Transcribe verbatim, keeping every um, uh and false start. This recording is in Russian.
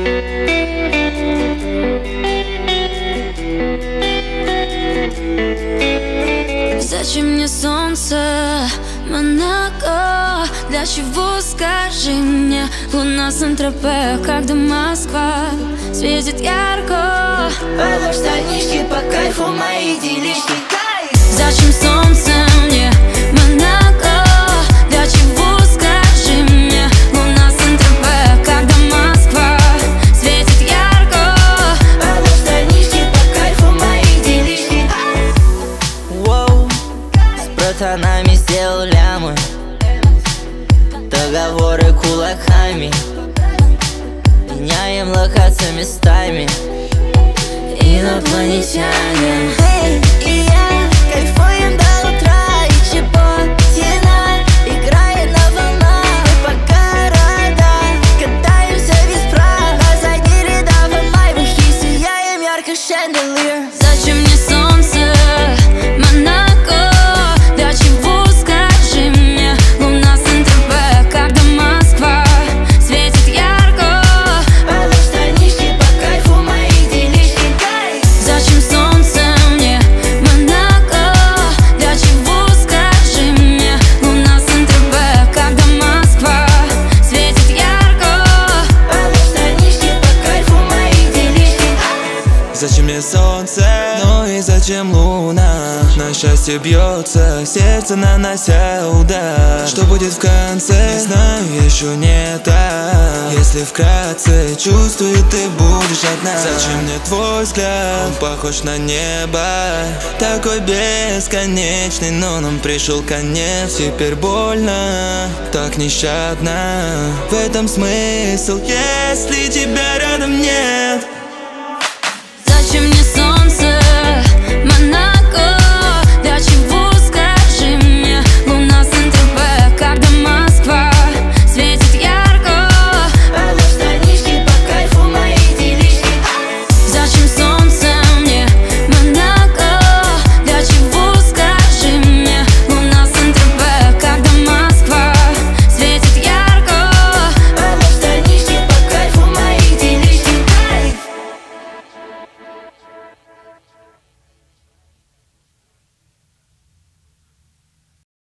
Зачем мне солнце, Монако? Для чего, скажи мне, луна Сан-Тропе, когда Москва светит ярко? Алло, штанишки по кайфу, мои делишки. Зачем солнце мне, Монако? Для чего, скажи мне, луна Сан-Тропе, когда Москва светит ярко? Алло, штанишки по кайфу, мои делишки. Воу, с братанами сделал лямы, договоры кулаками, меняем локации местами. Инопланетянин. Эй, и я кайфуем до утра, и Чеботина играет на волнах. Мы по городам катаемся без прав, а задние ряда в лайвах и сияем ярко шанделир. Зачем мне солнце, Монако? Для чего, скажи мне, луна Сан-Тропе, когда Москва светит ярко? Алло, штанишки по кайфу, мои делишки. Зачем солнце мне, Монако? Для чего, скажи мне, луна Сан-Тропе, когда Москва светит ярко? Алло, штанишки по кайфу, мои делишки. Зачем мне солнце, ну и зачем луна? На счастье бьется сердце, нанося удар. Что будет в конце, не знаю, еще не так. Если вкратце, чувствую, ты будешь одна. Зачем мне твой взгляд, он похож на небо, такой бесконечный, но нам пришел конец. Теперь больно, так нещадно. В этом смысл, если тебя